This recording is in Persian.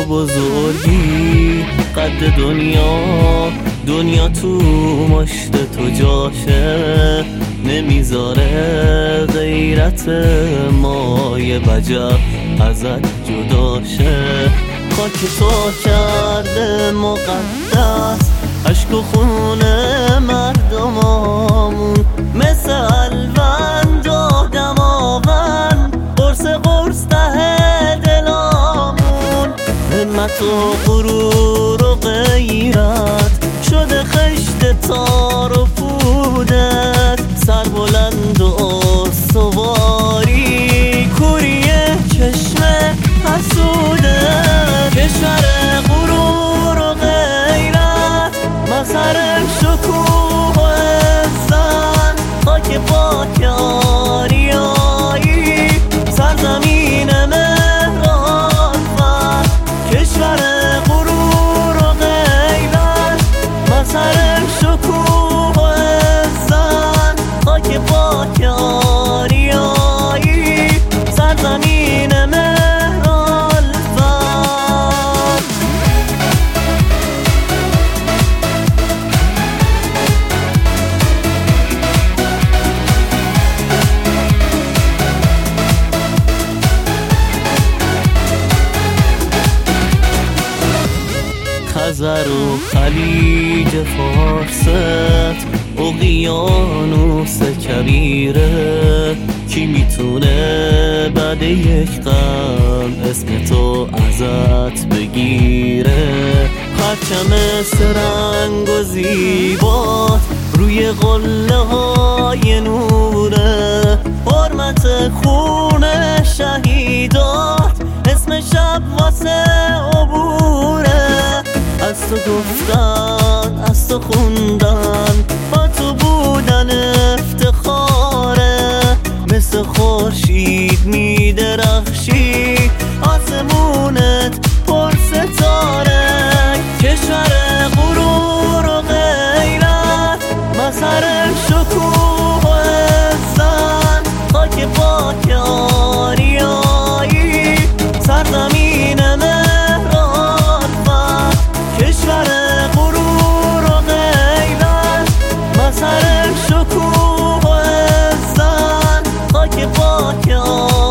بزرگی قد دنیا تو مشت تو جاشه، نمیذاره غیرت مای وجب ازت جداشه. خاک تو کرده مقدس عشق و خون مردمامون، مثل الوند و دماوند قرص ته دلامون. همت و غرور و غیرت شده خشت تار و پودت، سر بلند و استواری کوری چشم حسودت. کشور غرور و غیرت مظهر شکوه و عزت، خاک پاک آریایی سرزمین مهر و عاطفت. کشور غرور و غیرت مظهر شکوه و عزت، خاک پاک آریایی سرزمین مهر و عاطفت. خزر و خلیج فارست، اقیانوس کبیره، کی میتونه بعد یک قرن اسم تو ازت بگیره؟ پرچم سرنگ و زیبات روی قله های نوره، حرمت خون شهیدات اسم شب واسه عبوره. از تو گفتن از تو خوندن با تو بودن افتخاره، مثل خورشید میدرخشی آسمونت پر ستاره. کشور غرور و غیرت مظهر شکوه و عزت، خاک پاک آریایی سرزمین مهر و عاطفت. کشور غرور و غیرت مظهر شکوه و عزت، خاک پاک